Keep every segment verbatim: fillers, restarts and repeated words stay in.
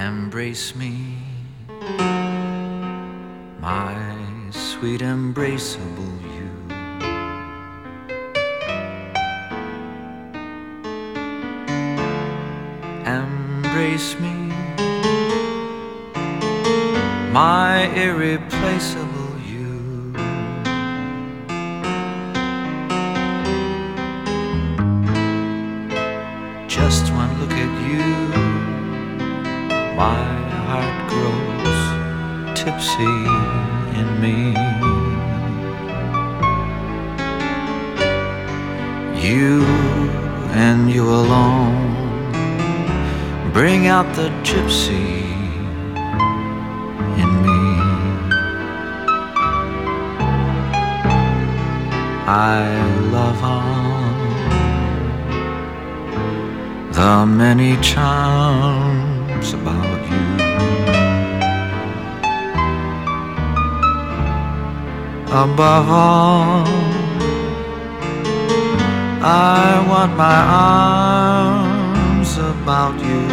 Embrace me, my sweet embraceable you. Embrace me, my irreplaceable you. Just one look at you, my heart grows tipsy in me. You and you alone bring out the gypsy in me. I love on the many charms about you. Above all, I want my arms about you.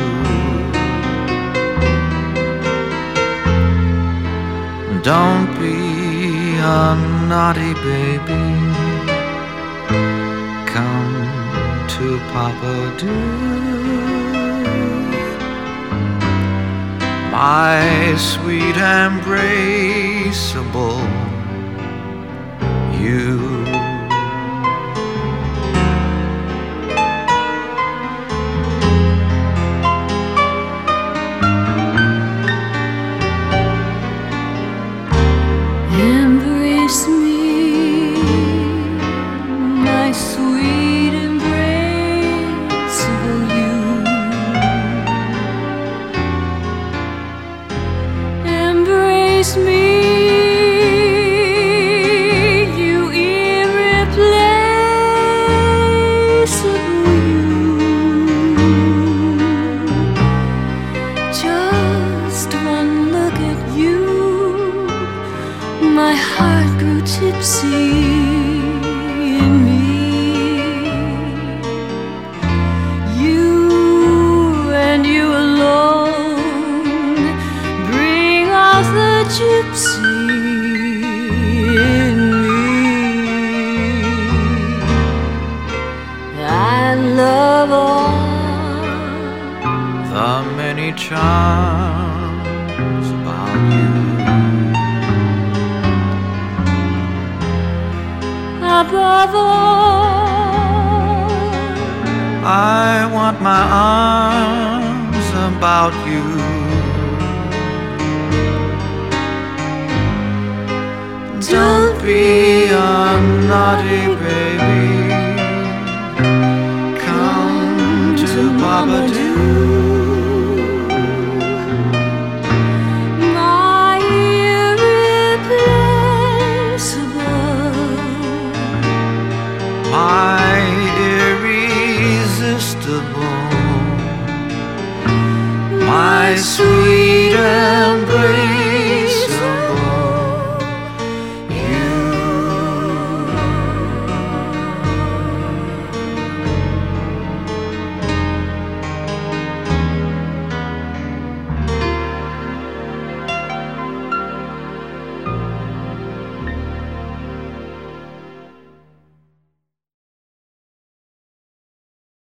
Don't be a naughty baby, come to Papa do. My sweet embraceable you. Embrace me, my sweet embraceable you. Embrace me, you irreplaceable you. Just one look at you, my heart grew tipsy in me. You and you alone bring out the gypsy in me. I love all The many charms about you. above all. I want my arms about you. Don't be a naughty baby, come to Papa do. My irreplaceable, My irresistible, my sweet